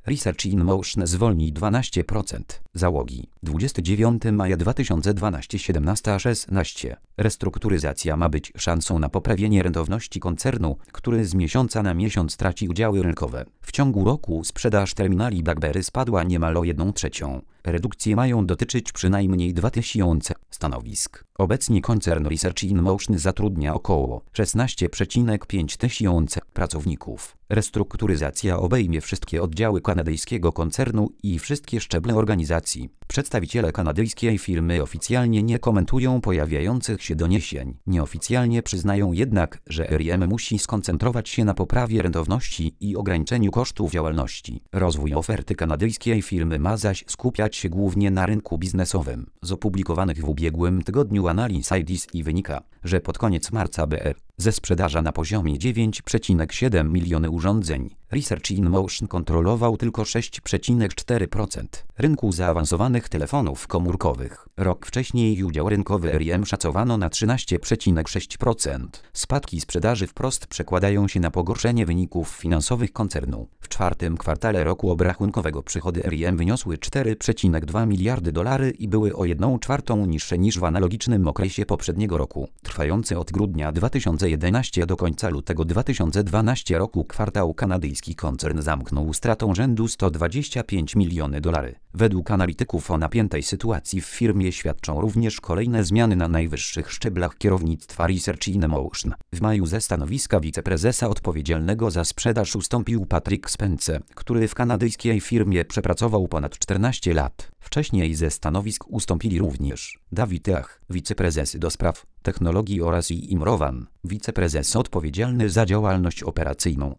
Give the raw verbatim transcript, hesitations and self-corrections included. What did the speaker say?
Research in Motion zwolni dwanaście procent załogi. dwudziestego dziewiątego maja dwa tysiące dwunastego siedemnaście szesnaście. Restrukturyzacja ma być szansą na poprawienie rentowności koncernu, który z miesiąca na miesiąc traci udziały rynkowe. W ciągu roku sprzedaż terminali BlackBerry spadła niemal o jedną trzecią. Redukcje mają dotyczyć przynajmniej dwa tysiące stanowisk. Obecnie koncern Research in Motion zatrudnia około szesnaście przecinek pięć tysiąca pracowników. Restrukturyzacja obejmie wszystkie oddziały kanadyjskiego koncernu i wszystkie szczeble organizacji. Przedstawiciele kanadyjskiej firmy oficjalnie nie komentują pojawiających się doniesień. Nieoficjalnie przyznają jednak, że R I M musi skoncentrować się na poprawie rentowności i ograniczeniu kosztów działalności. Rozwój oferty kanadyjskiej firmy ma zaś skupiać się głównie na rynku biznesowym. Z opublikowanych w ubiegłym tygodniu analiz I D C i wynika, że pod koniec marca B R ze sprzedaży na poziomie dziewięć przecinek siedem miliony urządzeń, Research in Motion kontrolował tylko sześć przecinek cztery procent rynku zaawansowanych telefonów komórkowych. Rok wcześniej udział rynkowy R I M szacowano na trzynaście przecinek sześć procent. Spadki sprzedaży wprost przekładają się na pogorszenie wyników finansowych koncernu. W czwartym kwartale roku obrachunkowego przychody R I M wyniosły cztery przecinek dwa miliardy dolarów i były o jedną czwartą niższe niż w analogicznym okresie poprzedniego roku. Trwający od grudnia dwa tysiące jedenastego do końca lutego dwa tysiące dwunastego roku kwartał kanadyjski koncern zamknął stratą rzędu sto dwadzieścia pięć milionów dolarów. Według analityków o napiętej sytuacji w firmie świadczą również kolejne zmiany na najwyższych szczeblach kierownictwa Research in Motion. W maju ze stanowiska wiceprezesa odpowiedzialnego za sprzedaż ustąpił Patrick Spence, który w kanadyjskiej firmie przepracował ponad czternaście lat. Wcześniej ze stanowisk ustąpili również David Ach, wiceprezes do spraw technologii oraz Im Rowan, wiceprezes odpowiedzialny za działalność operacyjną.